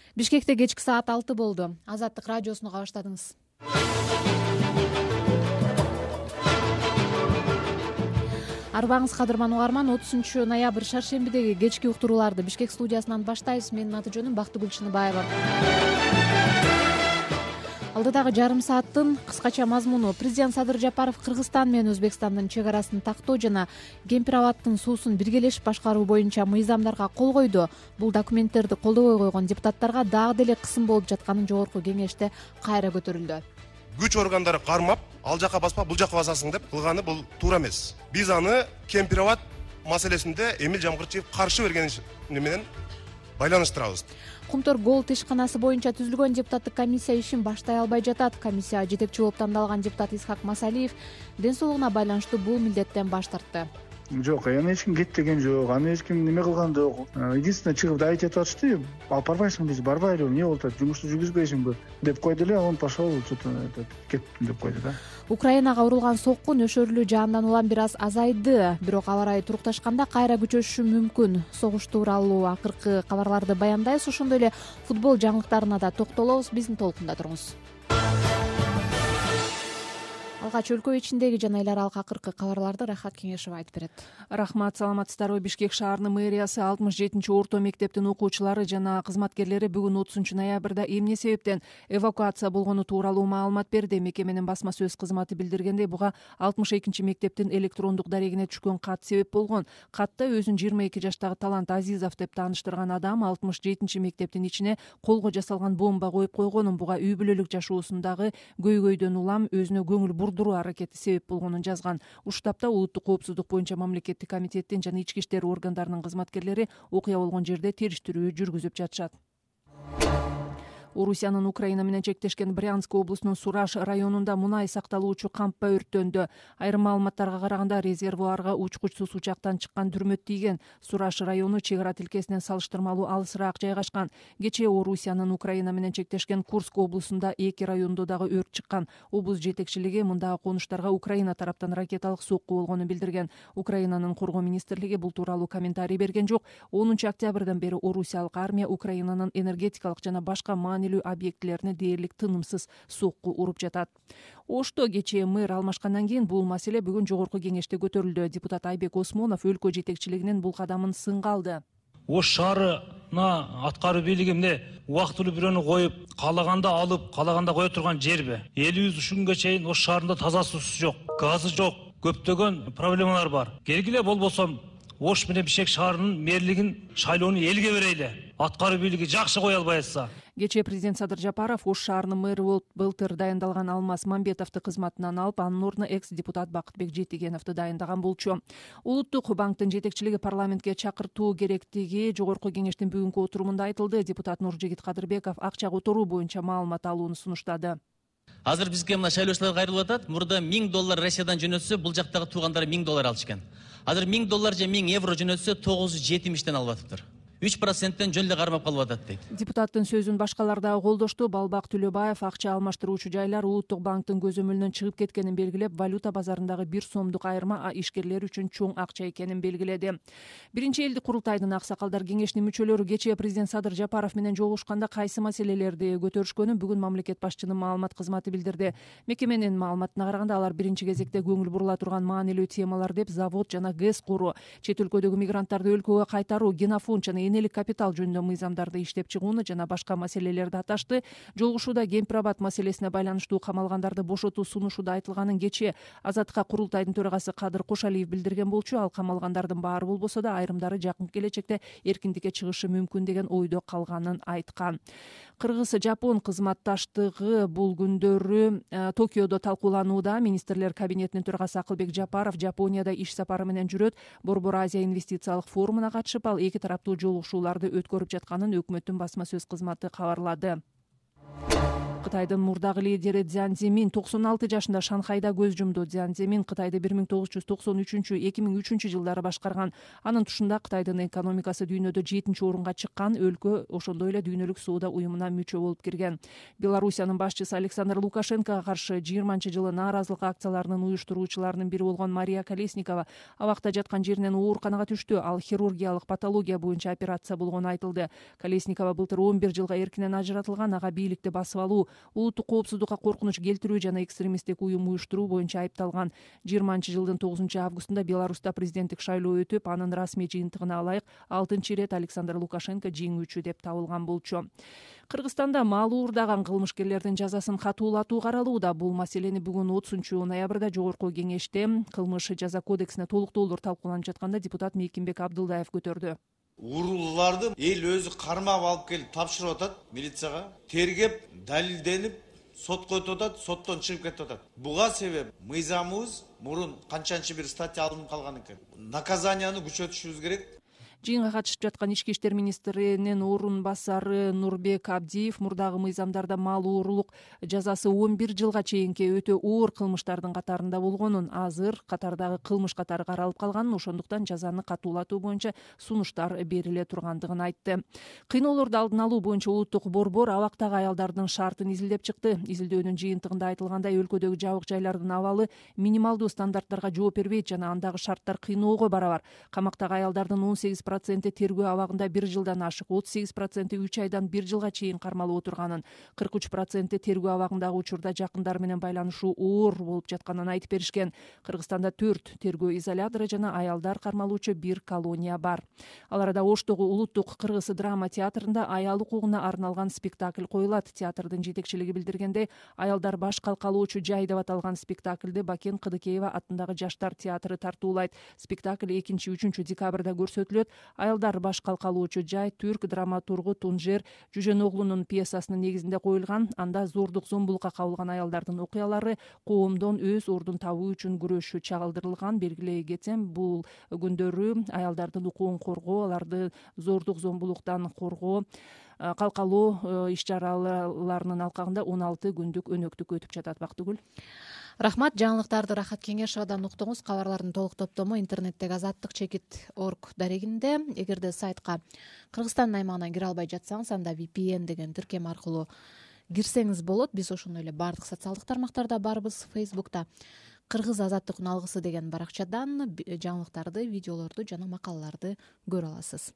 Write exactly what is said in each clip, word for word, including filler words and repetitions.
Бишкекте кечки саат алты болду. Азаттык радиосуна кабаштадыңыз. Арбаңыз кадырман угарман, отузунчу ноябрь шаршембидеги кечки уктурууларды Бишкек студиясынан баштайбыз. Менин аты жөнүм Бактыгүл Чыныбаева. Алдыдагы жарым сааттын кыскача мазмуну: президент Садыр Жапаров Кыргызстан менен Өзбекстандын чек арасын тактоо жана Кемпир-Абадтын суусун биргелешип башкаруу боюнча мыйзамдарга кол койду. Бул документтерди колдобой койгон депутаттарга дагы деле кысым болуп жатканын жогорку кеңеште кайра көтөрүлдү. Күч органдары кармап, ал жака баспа, бул жака басасың деп кылганы бул туура эмес. Биз аны Кемпир-Абад маселесинде Эмил Жамгырчиев каршы берген менен байланыштырабыз. Кумтор Голд ишканасы боюнча түзүлгөн депутаттык комиссия ишин баштай албай жатат. Комиссия жетекчи болуп тандалган депутат Исхак Масалиев ден соолугуна байланыштуу бул милдеттен баш тартты. Жок, аны эч ким кетпеген жок, аны эч ким неме кылган жок. Единственное, чыгып да айтып атышты, алып барбайсың дейсиз, барбайлы, эмне болуп атат, жумушту жүргүзбөйсүңбү деп койду эле, он пошел, что-то кеттим деп койду да. Украинага урулган сокку нөшөрлүү жаандан улам бир аз азайды, бирок аба ырайы турукташканда кайра күчөшүшү мүмкүн. Согуш тууралуу акыркы кабарларды баяндайбыз, ошондой эле футбол жаңылыктарына да токтолобуз. Биздин толкунда туруңуз. Алгач өлкө ичиндеги жана эл аралык акыркы кабарларды Рахат Кеңешева айтып берет. Рахмат, саламатсыздарбы. Бишкек шаарынын мэриясы алтымыш жетинчи орто мектептин окуучулары жана кызматкерлери бүгүн отузунчу ноябрда эмне себептен эвакуация болгону тууралуу маалымат берди. Мекеменин басма сөз кызматы билдиргендей, буга алтымыш экинчи мектептин электрондук дарегине түшкөн кат себеп болгон. Катта өзүн жыйырма эки жаштагы Талант Азизов деп тааныштырган адам алтымыш жетинчи мектептин ичине колго жасалган бомба коюп койгонун, буга үй бүлөлүк жашоосундагы көйгөйдөн улам өзүнө көңүл бурдуруу аракети себеп болгонун жазган. Уштапта улуттук коопсуздук боюнча мамлекеттик комитеттин жана ички иштер органдарынын кызматкерлери окуя болгон жерде териштирүү жүргүзүп жатышат. Орусиянын Украина менен чектешкен Брянск облусунун Сураж районунда мунай сакталуучу кампа өрттөндү. Айрым маалыматтарга караганда резервуарга учкучсуз учактан чыккан дүрмөт тийген. Сураж району чек ара тилкесинен салыштырмалуу алысыраак жайгашкан. Кечээ Орусиянын Украина менен чектешкен Курск облусунда эки райондо дагы өрт чыккан. Облус жетекчилиги мындагы конуштарга Украина тараптан ракеталык сокку болгонун билдирген. Украинанын коргоо министрлиги бул тууралуу комментарий берген жок. онунчу октябрдан бери Орусиялык армия Украинанын энергетикалык жана башка маанилүү объектилерине дээрлик тынымсыз сокку уруп жатат. Ошто кечээ мэр алмашкандан кийин бул маселе бүгүн жогорку кеңеште көтөрүлдү. Депутат Айбек Осмонов өлкө жетекчилигинин бул кадамын сынга алды. Ош шаарына аткаруу бийлиги эмне убактылуу бирөөнү коюп, каалаганда алып, каалаганда кое турган жерби? Элибиз ушунга чейин Ош шаарында таза суусу жок, газы жок, көптөгөн проблемалар бар. Келгиле болбосо Ош менен Бишкек шаарынын мэрлигин шайлоону элге берели. Аткаруу бийлиги жакшы кое албай атса. Кечээ президент Садыр Жапаров Ош шаарынын мэрі болуп былтыр дайындалган Алмаз Мамбетовду кызматынан алып, анын ордуна экс-депутат Бакытбек Жетигеновду дайындаган болчу. Улуттук банктын жетекчилиги парламентке чакыртуу керектиги жогорку кеңештин бүгүнкү отурумунда айтылды. Депутат Нуржигит Кадырбеков акча которуу боюнча маалымат алууну сунуштады. Азыр бизге мына шайлоочулар кайрылып атат. Мурда миң доллар Россиядан жөнөтсө, бул жактагы туугандары миң доллар алышкан. Азыр миң доллар же миң евро жөнөтсө тогуз жүз жетимиштен алып атыптыр. үч проценттен жөн эле кармап калып атат дейт. Депутаттын сөзүн башкалар дагы колдошту. Балбак Төлөбаев акча алмаштыруучу жайлар Улуттук банктын көзөмөлүнөн чыгып кеткенин белгилеп, валюта базарындагы бир сомдук айырма ишкерлер үчүн чоң акча экенин белгиледи. Биринчи элдик курултайдын аксакалдар кеңешинин мүчөлөрү кечээ президент Садыр Жапаров менен жолугушканда кайсы маселелерди көтөрүшкөнүн бүгүн мамлекет башчынын маалымат кызматы билдирди. Мекеменин маалыматына караганда, алар биринчи кезекте көңүл бурула турган маанилүү темалар деп завод жана ГЭС куруу, чет өлкөдөгү мигранттарды өлкөгө кайтаруу, генофонд жана энелик капитал жөнүндө мыйзамдарды иштеп чыгууну жана башка маселелерди аташты. Жолугушууда Кемпир-Абад маселесине байланыштуу камалгандарды бошотуу сунушуда айтылганын кечээ Азаттыкка курултайдын төрагасы Кадыр Кошалиев билдирген болчу. Ал камалгандардын баары болбосо да айрымдары жакын келечекте эркиндикке чыгышы мүмкүн деген ойдо калганын айткан. Кыргыз-Жапон кызматташтыгы бул күндөрү Токиодо талкууланууда. Министрлер кабинетинин төрагасы Акылбек Жапаров Жапонияда иш сапары менен жүрөт. Борбор Азия инвестициялык форумуна катышып, ал эки тараптуу жолугушууларды өткөрүп жатканын өкмөттүн басма сөз кызматы кабарлады. Кытайдын мурдагы лидери Цзян Цзимин токсон алты жашында Шанхайда көз жумду. Цзян Цзимин Кытайды бир миң тогуз жүз токсон үчүнчү эки миң үчүнчү жылдары башкарган. Анын тушунда Кытайдын экономикасы дүйнөдө жетинчи орунга чыккан. Өлкө ошондой эле дүйнөлүк соода уюмуна мүчө болуп кирген. Белоруссиянын башчысы Александр Лукашенкого каршы жыйырманчы жылы нааразылык акцияларынын уюштуруучуларынын бири болгон Мария Колесникова абакта жаткан жеринен ооруканага түштү. Ал хирургиялык патология боюнча операция болгону айтылды. Колесникова былтыр он бир жылга эркинен ажыратылган. Ага бийликти басып алуу, улуттук коопсуздукка коркунуч келтирүү жана экстремисттик уюм уюштуруу боюнча айыпталган. жыйырманчы жылдын тогузунчу августунда Беларуста президенттик шайлоо өтүп, анын расмий жыйынтыгына ылайык алтынчы ирет Александр Лукашенко жеңүүчү деп табылган болчу. Кыргызстанда мал уурдаган кылмышкерлердин жазасын катуулатуу каралууда. Бул маселени бүгүн отузунчу ноябрда жогорку кеңеште кылмыш жаза кодексине толуктоолор талкууланып жатканда депутат Мейкимбек Абдылдаев көтөрдү. Уурулууларды эл өзү кармап алып келип тапшырып атат милицияга. Тергеп, далилденип, сотко өтүп атат, соттон чыгып кетип атат. Буга себеп мыйзамыбыз мурун канчанчы бир статья алынып калган экен. Наказанияны күчөтүшүбүз керек. Жыйынга катышып жаткан ички иштер министринин орун басары Нурбек Абдиев мурдагы мыйзамдарда мал уурулук жазасы он бир жылга чейинки өтө оор кылмыштардын катарында болгонун, азыр катардагы кылмыш катары каралып калганын, ошондуктан жазаны катуулатуу боюнча сунуштар бериле тургандыгын айтты. Кыйноолорду алдын алуу боюнча улуттук борбор абактагы аялдардын шартын изилдеп чыкты. Изилдөөнүн жыйынтыгында айтылгандай, өлкөдөгү жабык жайлардын абалы минималдуу стандарттарга жооп бербейт жана андагы шарттар кыйноого барабар. Камактагы аялдардын он сегиз проценти тергөө абагында бир жылдан ашык, отуз сегиз проценти үч айдан бир жылга чейин кармалып отурганын, кырк үч проценти тергөө абагындагы учурда жакындары менен байланышуу оор болуп жатканын айтып беришкен. Кыргызстанда төрт тергөө изолятору жана аялдар кармалуучу бир колония бар. Ал арада Оштогу улуттук кыргыз драма театрында аял укугуна арналган спектакль коюлат. Театрдын жетекчилиги билдиргендей, аялдар баш калкалоочу жай деп аталган спектакльди Бакен Кыдыкеева атындагы жаштар театры тартуулайт. Спектакль экинчи үчүнчү декабрда көрсөтүлөт. Аялдар баш калкалоочу жай түрк драматургу Тунжер Жүжөноглунун пьесасынын негизинде коюлган. Анда зордук зомбулукка кабылган аялдардын окуялары коомдон өз ордун табуу үчүн күрөшү чагылдырылган. Белгилей кетсем, бул күндөрү аялдардын укугун коргоо, аларды зордук зомбулуктан коргоо, калкалоо иш чараларынын алкагында он алты күндүк өнөктүк өтүп жатат. Бактыгүл. Рахмат. Жаңылыктарды Рахат Кеңешовадан уктуңуз. Кабарлардын толук топтому интернеттеги азаттык чекит точка орг дарегинде. Эгерде сайтка Кыргызстандын аймагынан кире албай жатсаңыз, анда ви пи эн деген тиркем аркылуу кирсеңиз болот. Биз ошондой эле баардык социалдык тармактарда барбыз. Фейсбукта Кыргыз азаттыктын алгысы деген баракчадан жаңылыктарды, видеолорду жана макалаларды көрө аласыз.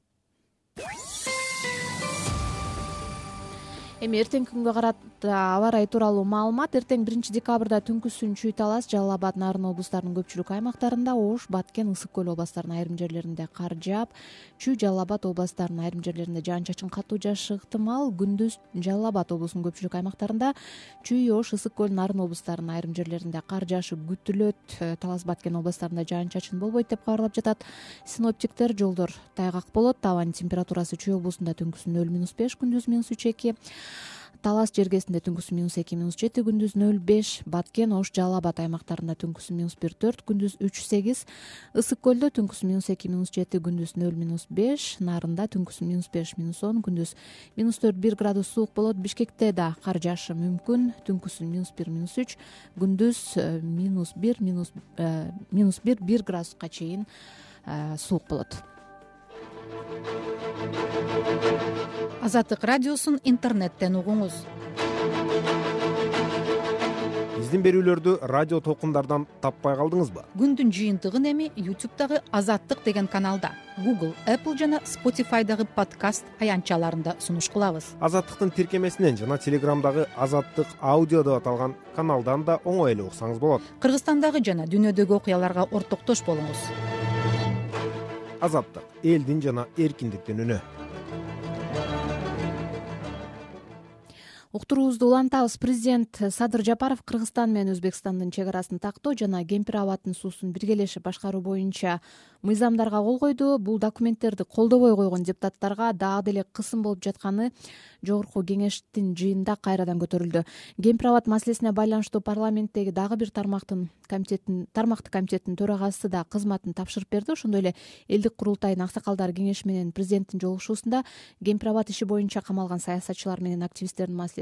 Эми эртеңки күнгө карата аба ырайы тууралуу маалымат. Эртең биринчи декабрда түнкүсүн Чүй Талас, Жалал Абад, Нарын облустарынын көпчүлүк аймактарында, Ош, Баткен, Ысык көл областарынын айрым жерлеринде кар жаап, Чүй, Жалал Абад областарынын айрым жерлеринде жаан-чачын катуу жаашы ыктымал. Күндүз Жалал Абад облусунун көпчүлүк аймактарында, Чүй, Ош, Ысык көл, Нарын облустарынын айрым жерлеринде кар жаашы күтүлөт. Талас, Баткен областарында жаан-чачын болбойт деп кабарлап жатат синоптиктер. Жолдор тайгак болот. Абанын температурасы Чүй облусунда түнкүсүн нөл минус беш, күндүз минус үч эки. Талас жергесинде түнкүсү минус эки, минус жети, күндүз нөл беш. Баткен, Ош, Жалал Абад аймактарында түнкүсү минус бир, төрт, күндүз үч, сегиз. Ысык көлдө түнкүсү минус эки, минус жети, күндүз нөл, минус беш. Нарында түнкүсү минус беш, минус он, күндүз минус төрт, бир градус суук болот. Бишкекте да кар жаашы мүмкүн. Түнкүсү минус бир, минус үч, күндүз минус бир, минус минус бир, бир градуска чейин суук болот. Азаттык радиосун интернеттен угуңуз. Биздин берүүлөрдү радио толкундардан таппай калдыңызбы? Күндүн жыйынтыгын эми ютубтагы Азаттык деген каналда, Google, Apple жана Spotify'дагы подкаст аянтчаларында сунуш кылабыз. Азаттыктын тиркемесинен жана Телеграмдагы Азаттык аудио деп аталган каналдан да оңой эле уксаңыз болот. Кыргызстандагы жана дүйнөдөгү окуяларга ортоктош болуңуз. Азаттык — элдин жана эркиндиктин үнү. Уктуруубузду улантабыз. Президент Садыр Жапаров Кыргызстан менен Өзбекстандын чек арасын тактоо жана Кемпир абадтын суусун биргелешип башкаруу боюнча мыйзамдарга кол койду. Бул документтерди колдобой койгон депутаттарга дагы деле кысым болуп жатканы жогорку кеңештин жыйынында кайрадан көтөрүлдү. Кемпир абад маселесине байланыштуу парламенттеги дагы бир тармактын комитеттин тармактык комитеттин төрагасы да кызматын тапшырып берди. Ошондой эле элдик курултайдын аксакалдары кеңеши менен президенттин жолугушуусунда Кемпир абад иши боюнча камалган саясатчылар менен активисттердин маселеси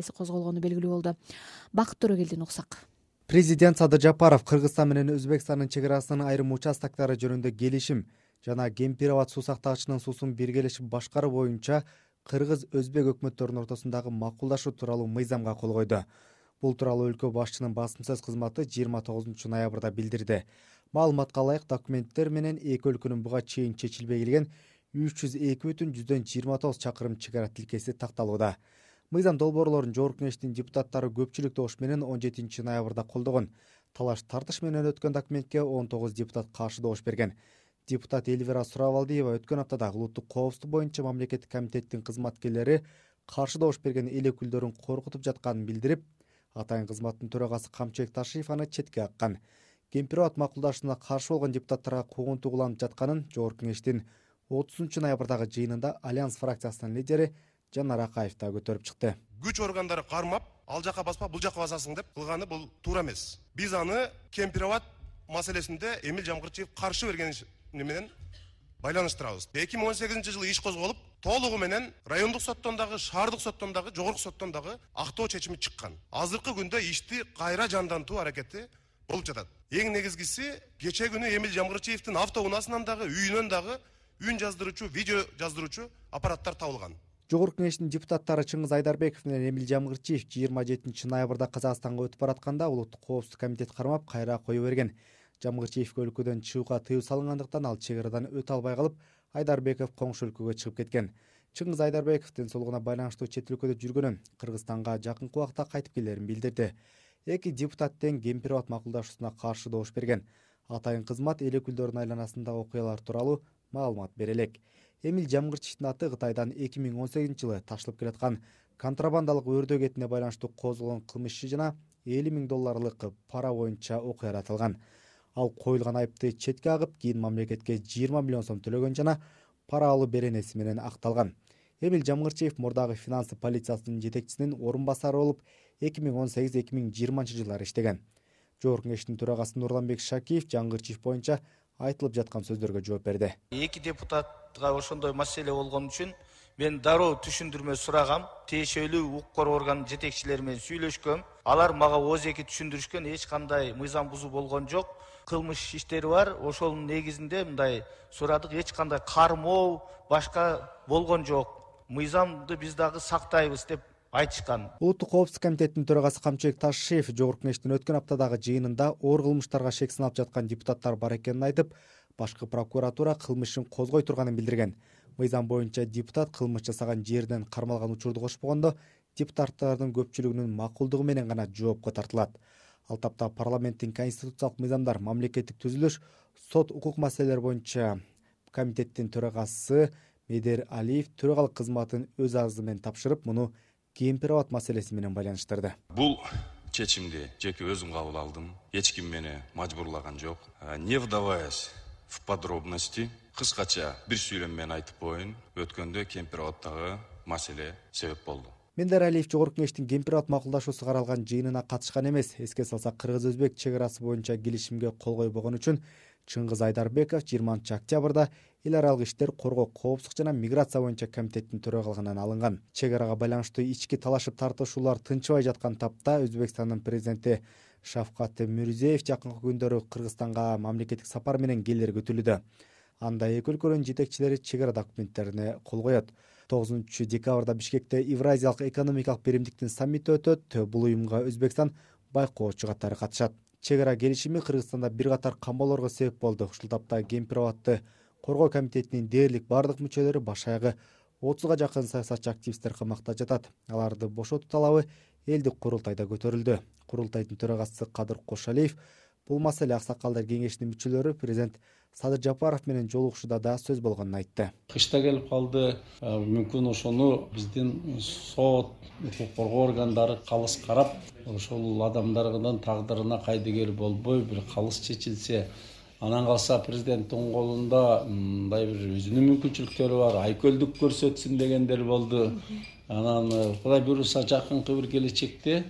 маселеси козголгону белгилүү болду. Бакыт Төрөгелдин уксак. Президент Садыр Жапаров Кыргызстан менен Өзбекстандын чек арасынын айрым участоктары жөнүндө келишим жана Кемпир-Абад суу сактагычынын суусун биргелешип башкаруу боюнча Кыргыз-Өзбек өкмөттөрүнүн ортосундагы макулдашуу тууралуу мыйзамга кол койду. Бул тууралуу өлкө башчынын басым сөз кызматы жыйырма тогузунчу ноябрда билдирди. Маалыматка ылайык документтер менен эки өлкөнүн буга чейин чечилбей келген үч жүз эки бүтүн жүздөн жыйырма тогуз чакырым чек ара тилкеси такталууда. Мыйзам долбоорлорун Жогорку Кеңештин депутаттары көпчүлүк добуш менен он жетинчи ноябрда колдогон. Талаш тартыш менен өткөн документке он тогуз депутат каршы добуш берген. Депутат Эльвира Суравалдиева өткөн аптада улуттук коопсуздук боюнча мамлекеттик комитеттин кызматкерлери каршы добуш берген эл өкүлдөрүн коркутуп жатканын билдирип, атайын кызматтын төрагасы Камчыбек Ташиев аны четке каккан. Кемпир-Абад макулдашууна каршы болгон депутаттарга куугунтук уланып жатканын Жогорку Кеңештин отузунчу ноябрдагы жыйынында Альянс фракциясынын лидери Жанар Акаев да көтөрүп чыкты. Күч органдары кармап, ал жака баспа, бул жака басасың деп кылганы бул туура эмес. Биз аны Кемпир-Абад маселесинде Эмил Жамгырчиев каршы берген менен байланыштырабыз. эки миң он сегизинчи жылы иш козголуп, толугу менен райондук соттон дагы, шаардык соттон дагы, жогорку соттон дагы актоо чечими чыккан. Азыркы күндө ишти кайра жандантуу аракети болуп жатат. Эң негизгиси кече күнү Эмил Жамгырчиевдин автоунаасынан дагы, үйүнөн дагы үн жаздыруучу, видео жаздыруучу аппараттар табылган. Жогорку Кеңештин депутаттары Чыңгыз Айдарбеков менен Эмил Жамгырчиев жыйырма жетинчи ноябрда Казакстанга өтүп баратканда улуттук коопсуздук комитет кармап кайра кое берген. Жамгырчиевге өлкөдөн чыгууга тыюу салынгандыктан ал чек арадан өтө албай калып, Айдарбеков коңшу өлкөгө чыгып кеткен. Чыңгыз Айдарбеков ден байланыштуу чет өлкөдө жүргөнүн, Кыргызстанга жакынкы убакта кайтып келерин билдирди. Эки депутат тең Кемпир-Абад макулдашуусуна каршы добуш берген. Атайын кызмат эл өкүлдөрүнүн айланасындагы окуялар тууралуу маалымат бере элек. Эмил Жамгырчиевдин аты Кытайдан эки миң он сегизинчи жылы ташылып келаткан контрабандалык өрдөө кетине байланыштуу козголгон кылмыш иши жана элүү миң долларлык пара боюнча окуяда аталган. Ал коюлган айыпты четке агып, кийин мамлекетке жыйырма миллион сом төлөгөн жана пара алуу беренеси менен акталган. Эмил Жамгырчиев мурдагы финансы полициясынын жетекчисинин орун басары болуп, эки миң он сегиз эки миң жыйырманчы жылдары иштеген. Жогорку Кеңештин төрагасы Нурланбек Шакиев Жамгырчиев боюнча айтылып жаткан сөздөргө жооп берди. Эки депутатка ошондой маселе болгон үчүн мен дароо түшүндүрмө сурагам. Тиешелүү укук орган жетекчилери менен сүйлөшкөм. Алар мага ооз эки түшүндүрүшкөн, эч кандай мыйзам бузуу болгон жок. Кылмыш иштери бар. Ошонун негизинде мындай сурадык, эч кандай кармоо, башка болгон жок. Мыйзамды биз дагы сактайбыз деп айтышкан. Улуттук коопсуздук комитетинин төрагасы Камчыбек Ташиев Жогорку Кеңештин өткөн аптадагы жыйынында оор кылмыштарга шек сыналып жаткан депутаттар бар экенин айтып, башкы прокуратура кылмышын козгой турганын билдирген. Мыйзам боюнча депутат кылмыш жасаган жерден кармалган учурду кошпогондо, депутаттардын көпчүлүгүнүн макулдугу менен гана жоопко тартылат. Ал тапта парламенттин конституциялык мыйзамдар, мамлекеттик түзүлүш, сот укук маселелери боюнча комитеттин төрагасы Медер Алиев төрагалык кызматын өз арызы менен тапшырып, муну Кемпир-Абад маселеси менен байланыштырды. Бул чечимди жеке өзүм кабыл алдым. Эч ким мени мажбурлаган жок. Не вдаваясь в подробности, кыскача бир сүйлөм менен айтып коеюн, өткөндө Кемпир-Абадтагы маселе себеп болду. Медер Алиев Жогорку Кеңештин Кемпир-Абад макулдашуусу каралган жыйынына катышкан эмес. Эске салсак, Кыргыз-Өзбек чек арасы боюнча келишимге кол койбогон үчүн Чыңгыз Айдарбеков жыйырманчы октябрда эл аралык иштер, коргоо, коопсуздук жана миграция боюнча комитеттин төрагалыгынан алынган. Чек арага байланыштуу ички талашып тартышуулар тынчыбай жаткан тапта Өзбекстандын президенти Шавкат Мирзиёев жакынкы күндөрү Кыргызстанга мамлекеттик сапар менен келери күтүлүүдө. Анда эки өлкөнүн жетекчилери чек ара документтерине кол коет. тогузунчу декабрда Бишкекте Евразиялык экономикалык биримдиктин саммити өтөт. Бул уюмга Өзбекстан байкоочу катары катышат. Чек ара келишими Кыргызстанда бир катар камоолорго себеп болду. Ушул тапта Кемпир-Абадты коргоо комитетинин дээрлик бардык мүчөлөрү баш аягы отузга жакын саясатчы активисттер камакта жатат. Аларды бошотуу талабы элдик курултайда көтөрүлдү. Курултайдын төрагасы Кадыр Кошалиев бул маселе аксакалдар кеңешинин мүчөлөрү президент Садыр Жапаров менен жолугушууда да сөз болгонун айтты. Кышта келип калды, мүмкүн ошону биздин сот, укук коргоо органдары калыс карап, ошол адамдардын тагдырына кайдыгер болбой бир калыс чечилсе, анан калса президенттин колунда мындай бир өзүнүн мүмкүнчүлүктөрү бар, айкөлдүк көрсөтсүн дегендер болду. Анан Кудай буюрса жакынкы бир келечекте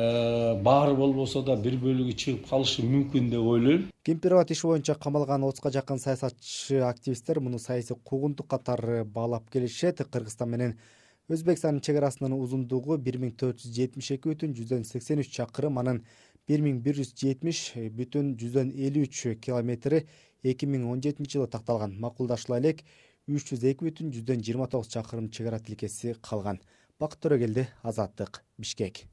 баары болбосо да бир бөлүгү чыгып калышы мүмкүн деп ойлойм. Кемпир-Абад иши боюнча камалган отузга жакын саясатчы активисттер муну саясий куугунтук катары баалап келишет. Кыргызстан менен Өзбекстандын чек арасынын узундугу бир миң төрт жүз жетимиш эки бүтүн жүздөн сексен үч чакырым, анын бир миң бир жүз жетимиш бүтүн жүздөн элүү үч километри эки миң он жетинчи жылы такталган. Макулдашыла элек үч жүз эки бүтүн жүздөн жыйырма тогуз чакырым чек ара тилкеси калган. Бакыт Төрөгелди, Азаттык, Бишкек.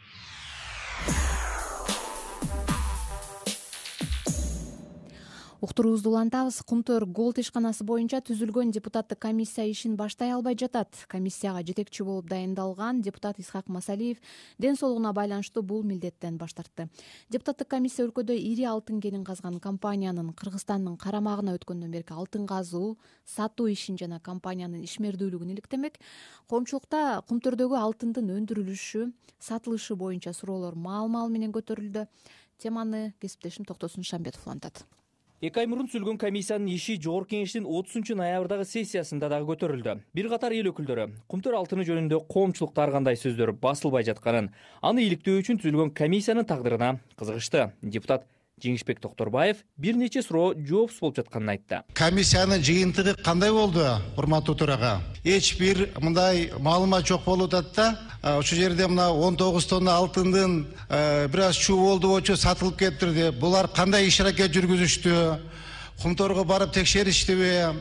Уктуруубузду улантабыз. Кумтөр Голд ишканасы боюнча түзүлгөн депутаттык комиссия ишин баштай албай жатат. Комиссияга жетекчи болуп дайындалган депутат Исхак Масалиев ден соолугуна байланыштуу бул милдеттен баш тартты. Депутаттык комиссия өлкөдө ири алтын кенин казган компаниянын Кыргызстандын карамагына өткөндөн берки алтын казуу, сатуу ишин жана компаниянын ишмердүүлүгүн иликтемек. Коомчулукта кумтөрдөгү алтындын өндүрүлүшү, сатылышы боюнча суроолор маал-маал менен көтөрүлдү. Теманы кесиптешим Токтосун Шамбетов улантат. Эки ай мурун түзүлгөн комиссиянын иши жогорку кеңештин отузунчу ноябрдагы сессиясында дагы көтөрүлдү. Бир катар эл өкүлдөрү кумтөр алтыны жөнүндө коомчулукта ар кандай сөздөр басылбай жатканын, аны иликтөө үчүн түзүлгөн комиссиянын тагдырына кызыгышты. Депутат Жеңишбек Токторбаев бир нече суроо жоопсуз болуп жатканын айтты. Комиссиянын жыйынтыгы кандай болду, урматтуу төрага? Эч бир мындай маалымат жок болуп атат да. Ошол жерде мына он тогуз тонна алтындын бир аз чуу болду болчу сатылып кетти. Булар кандай иш аракет жүргүзүштү? Кумторго барып текшериштиби?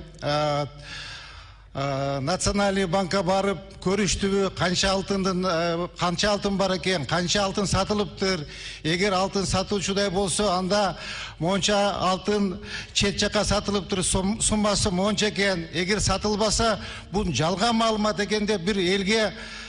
Национальный банкка барып көрүштүбү, канча алтындын канча алтын бар экен, канча алтын сатылыптыр? Эгер алтын сатуучудай болсо, анда монча алтын чет жака сатылыптыр, суммасы монча экен. Эгер сатылбаса, бул жалган маалымат экен деп бир элге,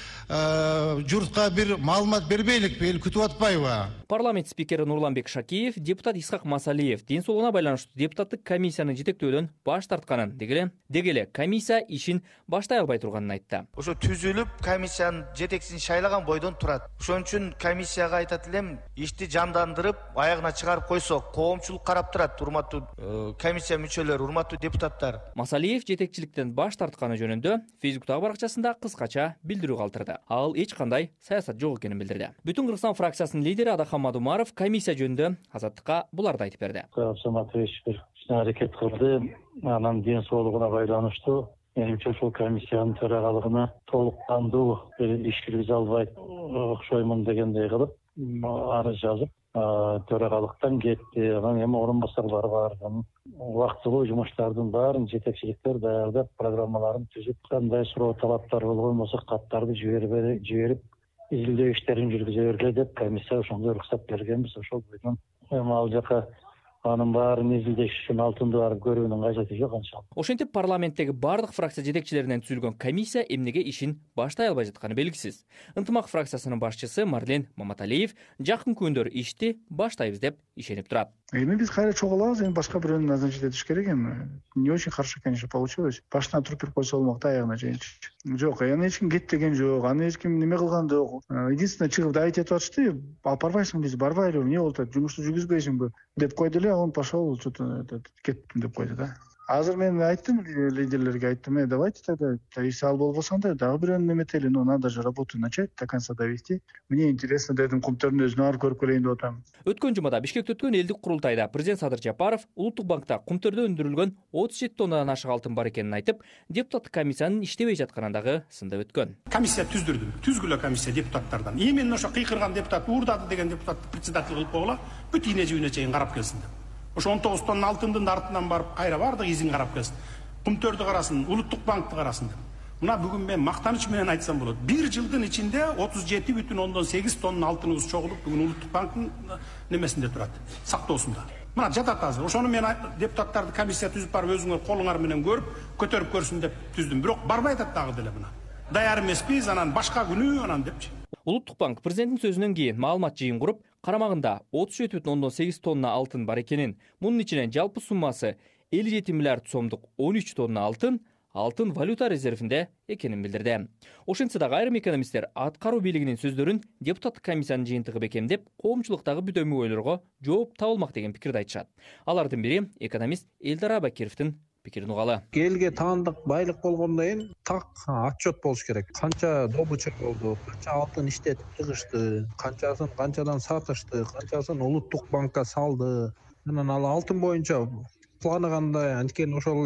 журтка бир маалымат бербейликпи, эл күтүп атпайбы? Парламент спикери Нурланбек Шакиев депутат Исхак Масалиев ден соолугуна байланыштуу депутаттык комиссияны жетектөөдөн баш тартканын, дегеле дегеле комиссия ишин баштай албай турганын айтты. Ошо түзүлүп, комиссиянын жетекчисин шайлаган бойдон турат. Ошон үчүн комиссияга айтат элем, ишти жандандырып, аягына чыгарып койсок, коомчулук карап турат, урматтуу комиссия мүчөлөрү, урматтуу депутаттар. Масалиев жетекчиликтен баш тартканы жөнүндө Фейсбуктагы баракчасында кыскача билдирүү калтырды. Ал эч кандай саясат жок экенин билдирди. Бүтүн Кыргызстан фракциясынын лидери Адахамад Умаров комиссия жөнүндө Азаттыкка буларды айтып берди. Саматович бир аракет кылды, анан ден соолугуна байланыштуу менимче ушул комиссиянын төрагалыгына толук кандуу иш киргизе албайт окшоймун дегендей кылып арыз жазып төрагалыктан кетти. Анан эми орун басарлары бар. Убактылуу жумуштардын баарын жетекчиликтер даярдап, программаларын түзүп, кандай суроо талаптар болгон болсо каттарды жиберип, изилдөө иштерин жүргүзө бергиле деп комиссия ошондой уруксат бергенбиз. Ошол бойдон эми ал жака анын баарын изилдеш үчүн алтынды барып көрүүнүн кажети жок анчалык. Ошентип парламенттеги бардык фракция жетекчилеринен түзүлгөн комиссия эмнеге ишин баштай албай жатканы белгисиз. Ынтымак фракциясынын башчысы Марлен Маматалиев жакын күндөр ишти баштайбыз деп ишенип турат. Эми биз кайра чогулабыз, эми башка бирөөнү назначить этиш керек эми. Не очень хорошо, конечно, получилось. Башынан туруп берип койсо болмок да, аягына чейинчи. Жок, аны эч ким кет деген жок, аны эч ким неме кылган жок. Единственное, чыгып да айтып атышты, алып барбайсың биз, барбайлы, эмне болуп атат, жумушту жүргүзбөйсүңбү деп койду эле, он пошел, что-то кеттим деп койду да. Азыр мен айттым, лидерлерге айттым, э, давайте тогда, если ал болбосоң да, дагы бирөөнү неметели, но надо же работу начать, до конца довести. Мне интересно дедим, кумтөрдүн өзүнө барып көрүп келейин деп атам. Өткөн жумада Бишкекте өткөн элдик курултайда президент Садыр Жапаров Улуттук банкта кумтөрдө өндүрүлгөн отуз жети тоннадан ашык алтын бар экенин айтып, депутаттык комиссиянын иштебей жатканын дагы сындап өткөн. Комиссия түздүрдүм, түзгүлө комиссия депутаттардан. Именно ошо кыйкырган депутат, уурдады деген депутатты председатель кылып койгула, бүт ийне жибине чейин карап келсин деп. Ошо он тогуз тонна алтындын артынан барып кайра бардык, изин карап келсин. Кумтөрдү карасын, Улуттук банкты карасын деп. Мына бүгүн мен мактаныч менен айтсам болот. Бир жылдын ичинде отуз жети бүтүн ондон сегиз тонна алтыныбыз чогулуп, бүгүн Улуттук банктын немесинде турат, сактоосунда. Мына жатат азыр. Ошону мен депутаттарды комиссия түзүп барып өзүңөр колуңар менен көрүп, көтөрүп көрсүн деп түздүм. Бирок барбай атат дагы деле мына. Даяр эмеспиз, анан башка күнү анан депчи. Улуттук банк президенттин сөзүнөн кийин маалымат жыйын куруп, карамагында отуз жети бүтүн ондон сегиз тонна алтын бар экенин, мунун ичинен жалпы суммасы элүү жети миллиард сомдук он үч тонна алтын, алтын валюта резервинде экенин билдирди. Ошентсе дагы айрым экономисттер аткаруу бийлигинин сөздөрүн депутаттык комиссиянын жыйынтыгы бекемдеп, коомчулуктагы бүдөмүү ойлорго жооп табылмак деген пикирди айтышат. Алардын бири экономист Элдар Абакировдун пикирин угалы. Элге таандык байлык болгондон кийин так отчет болуш керек. Канча добыча болду, канча алтын иштетип чыгышты, канчасын канчадан сатышты, канчасын Улуттук банкка салды. Анан ал алтын боюнча планы кандай, анткени ошол эле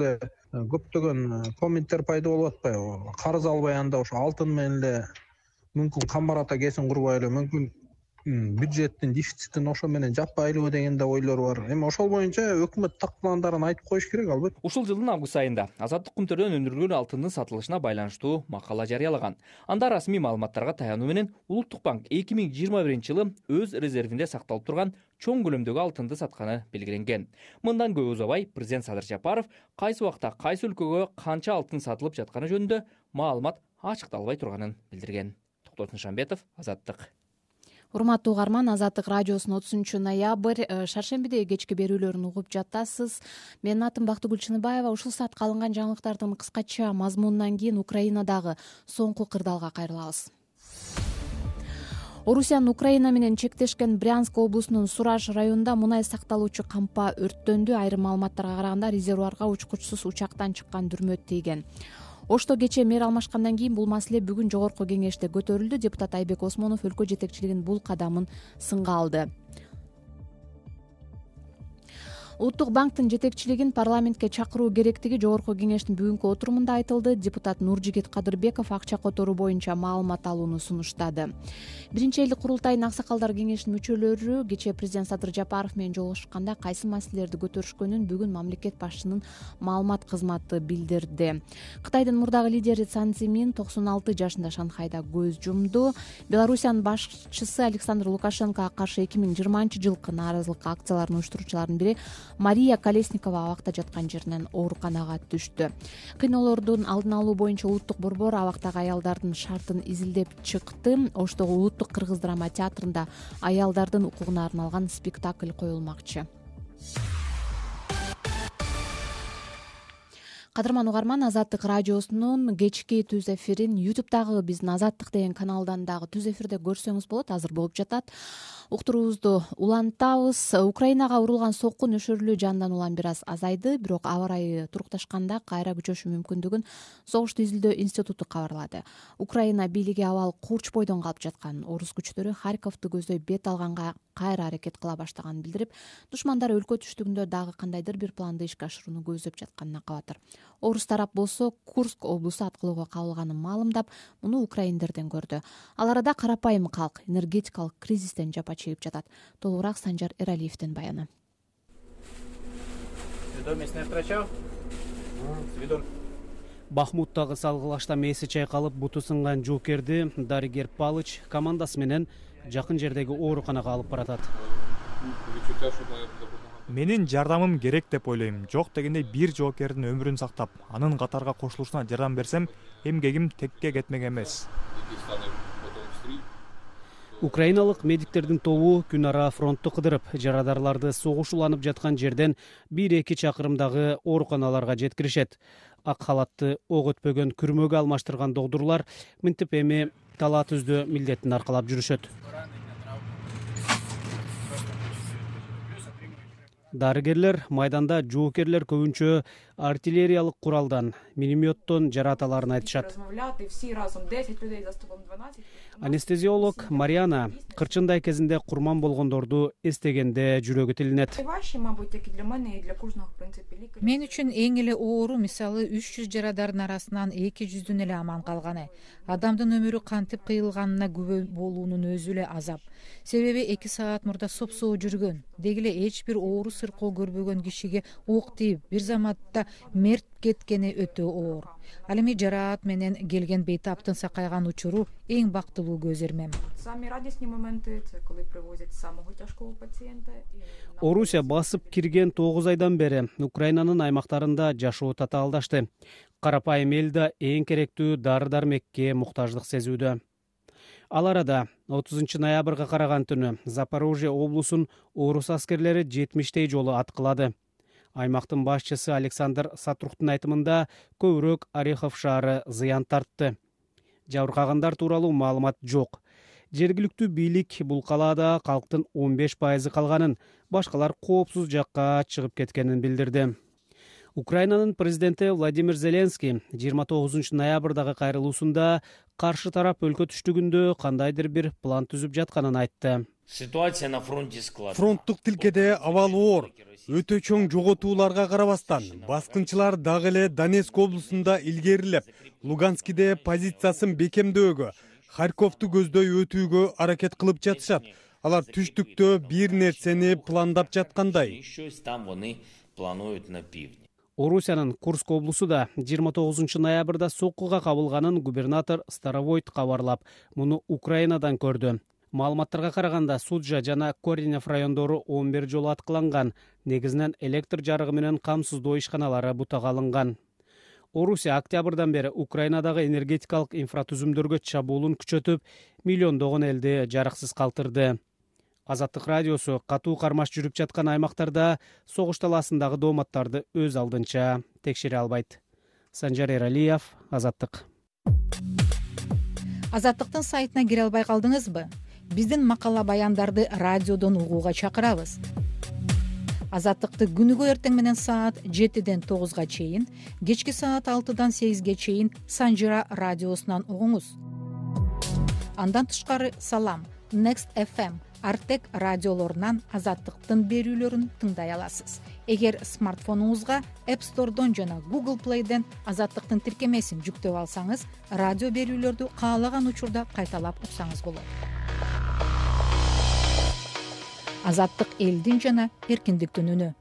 көптөгөн комменттер пайда болуп атпайбы? Карыз албай анда ошо алтын менен эле мүмкүн камбарата кесин курбай эле мүмкүн бюджеттин дефицитин ошо менен жаппайлыбы деген да ойлор бар. Эми ошол боюнча өкмөт так пландарын айтып коюш керек албетте. Ушул жылдын август айында азаттык күнтөрдөн өндүрүлгөн алтындын сатылышына байланыштуу макала жарыялаган. Анда расмий маалыматтарга таянуу менен Улуттук банк эки миң жыйырма биринчи жылы өз резервинде сакталып турган чоң көлөмдөгү алтынды сатканы белгиленген. Мындан көп узабай президент Садыр Жапаров кайсы убакта кайсы өлкөгө канча алтын сатылып жатканы жөнүндө маалымат ачыкталбай турганын билдирген. Токтор Нышанбетов, Азаттык. Урматтуу угарман, Азаттык радиосунун отузунчу ноябрь шаршембидеги кечки берүүлөрүн угуп жатасыз. Менин атым Бактыгүл Чыныбаева. Ушул саатка алынган жаңылыктардын кыскача мазмунунан кийин Украинадагы соңку кырдаалга кайрылабыз. Орусиянын Украина менен чектешкен Брянск облусунун Сураж районунда мунай сакталуучу кампа өрттөндү. Айрым маалыматтарга караганда резервуарга учкучсуз учактан чыккан дүрмөт тийген. Ошто кечээ мэр алмашкандан кийин бул маселе бүгүн жогорку кеңеште көтөрүлдү. Депутат Айбек Осмонов өлкө жетекчилигинин бул кадамын сынга алды. Улуттук банктын жетекчилигин парламентке чакыруу керектиги жогорку кеңештин бүгүнкү отурумунда айтылды. Депутат Нуржигит Кадырбеков акча которуу боюнча маалымат алууну сунуштады. Биринчи элдик курултайдын аксакалдар кеңешинин мүчөлөрү кечээ президент Садыр Жапаров менен жолугушканда кайсы маселелерди көтөрүшкөнүн бүгүн мамлекет башчысынын маалымат кызматы билдирди. Кытайдын мурдагы лидери Цан Цзимин токсон алты жашында Шанхайда көз жумду. Белоруссиянын башчысы Александр Лукашенкого каршы эки миң жыйырманчы жылкы нааразылык акцияларын уюштуруучулардын бири Мария Колесникова абакта жаткан жеринен ооруканага түштү. Кыйноолордун алдын алуу боюнча улуттук борбор абактагы аялдардын шартын изилдеп чыкты. Оштогу улуттук кыргыз драма театрында аялдардын укугуна арналган спектакль коюлмакчы. Кадырман угарман, Азаттык радиосунун кечки түз эфирин ютубтагы биздин Азаттык деген каналдан дагы түз эфирде көрсөңүз болот. Азыр болуп жатат. Уктуруубузду улантабыз. Украинага урулган сокку нөшөрлүү жандан улам бир аз азайды, бирок аба ырайы турукташканда кайра күчөшү мүмкүндүгүн Согушту изилдөө институту кабарлады. Украина бийлиги абал курч бойдон калып жаткан. Орус күчтөрү Харьковду көздөй бет алганга кайра аракет кыла баштаганын билдирип, душмандар өлкө түштүгүндө дагы кандайдыр бир планды ишке ашырууну көздөп жатканына кабатыр. Орус тарап болсо Курск облусу аткылоого кабылганын маалымдап, муну украиндерден көрдү. Ал арада карапайым калк энергетикалык кризистен жапа чегип жатат. Толугураак Санжар Эралиевдин баяны. Бахмуттагы салгылашта мээси чайкалып, буту сынган жоокерди дарыгер Палыч командасы менен жакын жердеги ооруканага алып баратат. Менин жардамым керек деп ойлойм. Жок дегенде бир жоокердин өмүрүн сактап, анын катарга кошулушуна жардам берсем, эмгегим текке кетмек эмес. Украиналык медиктердин тобу күн ара фронтту кыдырып, жарадарларды согуш уланып жаткан жерден бир эки чакырымдагы ооруканаларга жеткиришет. Ак халатты ок өтпөгөн күрмөгө алмаштырган догдурлар мынтип эми талаа түздөө милдетин аркалап жүрүшөт. Дарыгерлер майданда жоокерлер көбүнчө артиллериялык куралдан, минометтон жараталарын айтышат. Анестезиолог Мариана кырчындай кезинде курман болгондорду эстегенде жүрөгү тилинет. Мен үчүн эң эле оору мисалы үч жүз жарадардын арасынан эки жүздүн эле аман калганы. Адамдын өмүрү кантип кыйылганына күбө болуунун өзү эле азап. Себеби эки саат мурда сопсоо жүргөн, деги эле эч бир оору сыркоо көрбөгөн кишиге ок тийип, бир заматта мерт кеткени өтө оор. Ал эми жараат менен келген бейтаптын сакайган учуру эң бактылуу көз эрмем. Орусия басып кирген тогуз айдан бери Украинанын аймактарында жашоо татаалдашты. Карапайым эл да эң керектүү дары-дармекке муктаждык сезүүдө. Ал арада отузунчу ноябрга караган түнү Запорожье облусун орус аскерлери жетимиштей жолу аткылады. Аймактын башчысы Александр Сатруктун айтымында көбүрөөк Орехов шаары зыян тартты. Жабыркагандар тууралуу маалымат жок. Жергиликтүү бийлик бул калаада калктын он беш пайызы калганын, башкалар коопсуз жакка чыгып кеткенин билдирди. Украинанын президенти Владимир Зеленский жыйырма тогузунчу ноябрдагы кайрылуусунда каршы тарап өлкө түштүгүндө кандайдыр бир план түзүп жатканын айтты. Ситуация на фронте складная. Фронттук тилкеде абал оор. Өтө чоң жоготууларга карабастан баскынчылар дагы эле Донецк облусунда илгерилеп, Луганскиде позициясын бекемдөөгө, Харьковду көздөй өтүүгө аракет кылып жатышат. Алар түштүктө бир нерсени пландап жаткандай. Орусиянын Курск облусу да жыйырма тогузунчу ноябрда соккуга кабылганын губернатор Старовойт кабарлап, муну Украинадан көрдү. Маалыматтарга караганда Суджа жана Коренев райондору он бир жолу аткыланган, негизинен электр жарыгы менен камсыздоо ишканалары бутага алынган. Орусия октябрдан бери Украинадагы энергетикалык инфратүзүмдөргө чабуулун күчөтүп, миллиондогон элди жарыксыз калтырды. Азаттык радиосу катуу кармаш жүрүп жаткан аймактарда согуш талаасындагы дооматтарды өз алдынча текшере албайт. Санжар Эралиев, Азаттык. Азаттыктын сайтына кире албай калдыңызбы? Биздин макала баяндарды радиодон угууга чакырабыз. Азаттыкты күнүгө эртең менен саат жетиден тогузга чейин, кечки саат алтыдан сегизге чейин Санжира радиосунан угуңуз. Андан тышкары Салам, Next эф эм, Артек радиолорунан Азаттыктын берүүлөрүн тыңдай аласыз. Эгер смартфонуңузга App Store'дон жана Google Play'ден Азаттыктын тиркемесин жүктөп алсаңыз, радио берүүлөрдү каалаган учурда кайталап уксаңыз болот. Азаттык элдин жана эркиндиктин үнү.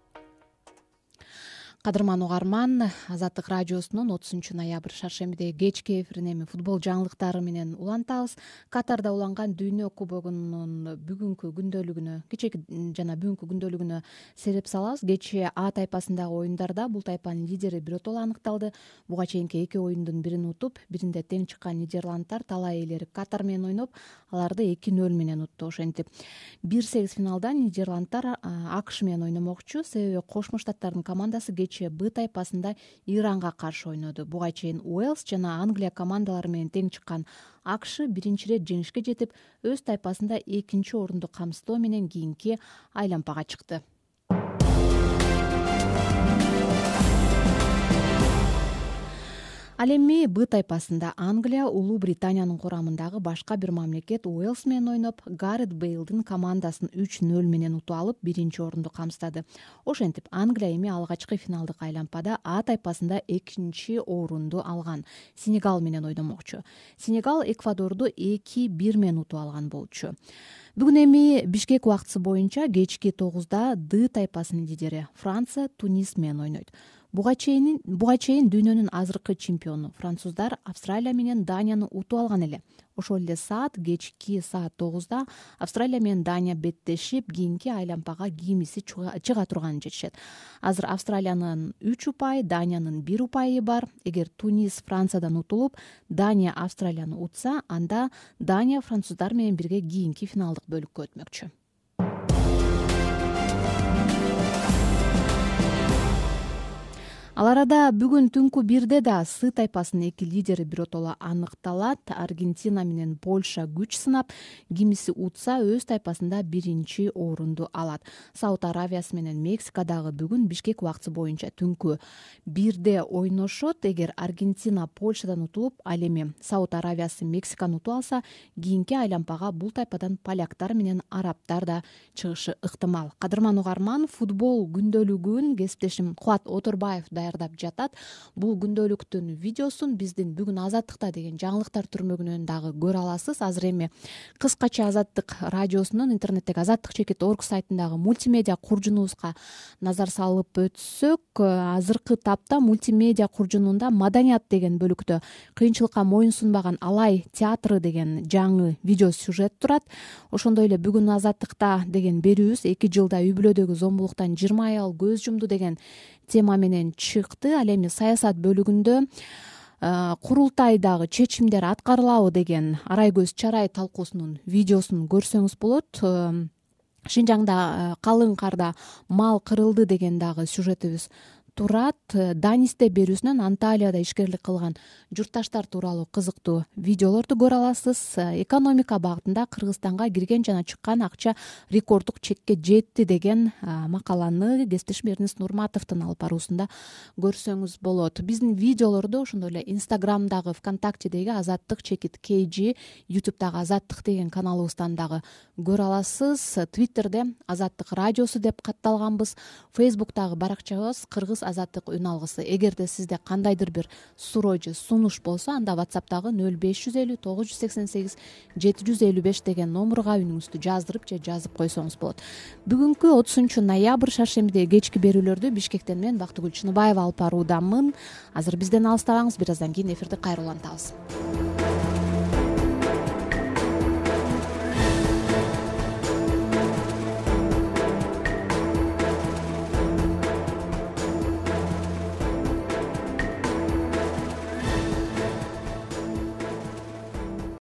Кадырман угарман, Азаттык радиосунун отузунчу ноябрь шаршембиде кечки эфирин эми футбол жаңылыктары менен улантабыз. Катарда уланган Дүйнө кубогунун бүгүнкү күндөлүгүнө, кечеки жана бүгүнкү күндөлүгүнө сереп салабыз. Кечээ А тайпасындагы оюндарда бул тайпанын лидери биротоло аныкталды. Буга чейинки эки оюндун бирин утуп, биринде тең чыккан нидерландтар талай ээлери Катар менен ойноп, аларды эки нөл менен утту. Ошентип бир сегиз финалда нидерландтар АКШ менен ойномокчу, себеби Кошмо Штаттардын командасы кечээ Б тайпасында Иранга каршы ойноду. Буга чейин Уэльс жана Англия командалары менен тең чыккан АКШ биринчи ирет жеңишке жетип, өз тайпасында экинчи орунду камсыздоо менен кийинки айлампага чыкты. Ал эми Б тайпасында Англия Улуу Британиянын курамындагы башка бир мамлекет Уэльс менен ойноп, Гарет Бейлдин командасын үч нөл менен утуп алып, биринчи орунду камсыздады. Ошентип Англия эми алгачкы финалдык айлампада А тайпасында экинчи орунду алган. Сенегал менен ойномокчу. Сенегал Эквадорду эки бир менен утуп алган болчу. Бүгүн эми Бишкек убактысы боюнча кечки тогузда Д тайпасынын лидери Франция Тунис менен ойнойт. Буга чейин буга чейин дүйнөнүн азыркы чемпиону француздар Австралия менен Данияны утуп алган эле. Ошол эле саат кечки саат тогузда Австралия менен Дания беттешип, кийинки айлампага кимиси чыга турганын жетишет. Азыр Австралиянын үч упайы, Даниянын бир упайы бар. Эгер Тунис Франциядан утулуп, Дания Австралияны утса, анда Дания француздар менен бирге кийинки финалдык бөлүккө өтмөкчү. Ал арада бүгүн түнкү бирде да С тайпасынын эки лидери биротоло аныкталат. Аргентина менен Польша күч сынап, кимиси утса өз тайпасында биринчи орунду алат. Сауд Аравиясы менен Мексикадагы бүгүн Бишкек убактысы боюнча түнкү бирде ойношот. Эгер Аргентина Польшадан утулуп, ал эми Сауд Аравиясы Мексиканы утуп алса, кийинки айлампага бул тайпадан поляктар менен арабтар да чыгышы ыктымал. Кадырман угарман, футбол күндөлүгүн кесиптешим Кубат Оторбаев даярдап жатат. Бул күндөлүктүн видеосун биздин бүгүн Азаттыкта деген жаңылыктар түрмөгүнөн дагы көрө аласыз. Азыр эми кыскача Азаттык радиосунун интернеттеги азаттык чекит орг сайтындагы мультимедиа куржунубузга назар салып өтсөк, азыркы тапта мультимедиа куржунунда Маданият деген бөлүктө кыйынчылыкка моюнсунбаган Алай театры деген жаңы видео сюжет турат. Ошондой эле бүгүн Азаттыкта деген берүүбүз эки жылда үй бүлөдөгү зомбулуктан жыйырма аял көз жумду деген тема менен чыкты. Ал эми саясат бөлүгүндө курултайдагы чечимдер аткарылабы деген арай көз чарай талкуусунун видеосун көрсөңүз болот. Шинжаңда калың карда мал кырылды деген дагы сюжетибиз турат. Данисте берүүсүнөн Анталияда ишкерлик кылган журтташтар тууралуу кызыктуу видеолорду көрө аласыз. Экономика багытында Кыргызстанга кирген жана чыккан акча рекорддук чекке жетти деген макаланы кесиптешим Эрнест Нурматовдун алып баруусунда көрсөңүз болот. Биздин видеолорду ошондой эле Инстаграмдагы, ВКонтактедеги Азаттык чекит кей жи, Ютубтагы Азаттык деген каналыбыздан дагы көрө аласыз. Твиттерде Азаттык радиосу деп катталганбыз. Фейсбуктагы баракчабыз Кыргыз Азаттык үн алгысы. Эгерде сизде кандайдыр бир суроо же сунуш болсо, анда WhatsAppтагы нөл беш жүз элүү тогуз жүз сексен сегиз жети жүз элүү беш деген номурга үнүңүздү жаздырып же жазып койсоңуз болот. Бүгүнкү отузунчу ноябрь шаршембиде кечки берүүлөрдү Бишкектен мен Бактыгүл Чыныбаева алып баруудамын. Азыр бизден алыстабаңыз, бир аздан кийин эфирди кайра улантабыз.